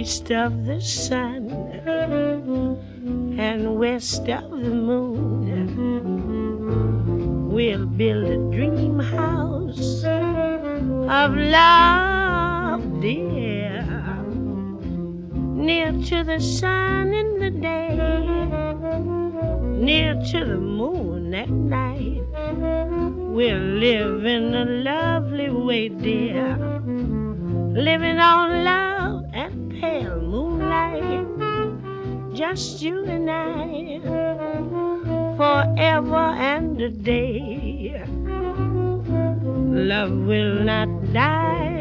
east of the sun and west of the moon. We'll build a dream house of love, dear, near to the sun in the day, near to the moon at night. We'll live in a lovely way, dear, living on love and pale moonlight, just you and I, forever and a day. Love will not die.